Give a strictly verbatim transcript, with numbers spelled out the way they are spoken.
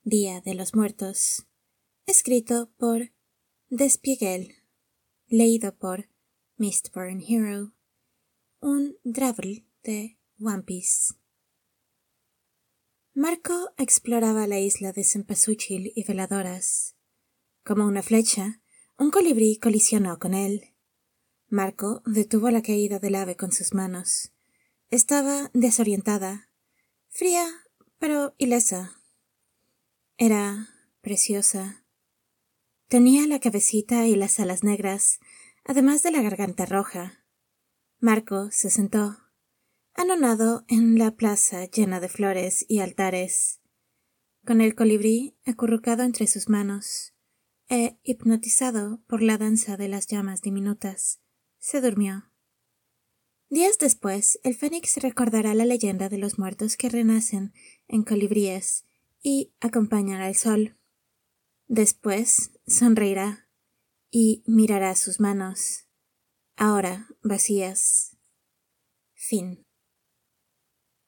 Día de los Muertos, escrito por Despiegel, leído por Mistborn Hero, un Drabble de One Piece. Marco exploraba la isla de Cempasúchil y Veladoras. Como una flecha, un colibrí colisionó con él. Marco detuvo la caída del ave con sus manos. Estaba desorientada, fría, pero ilesa. Era preciosa. Tenía la cabecita y las alas negras, además de la garganta roja. Marco se sentó, anonado en la plaza llena de flores y altares, con el colibrí acurrucado entre sus manos, e hipnotizado por la danza de las llamas diminutas, se durmió. Días después, el fénix recordará la leyenda de los muertos que renacen en colibríes y acompañan al sol. Después sonreirá y mirará sus manos, ahora vacías. Fin.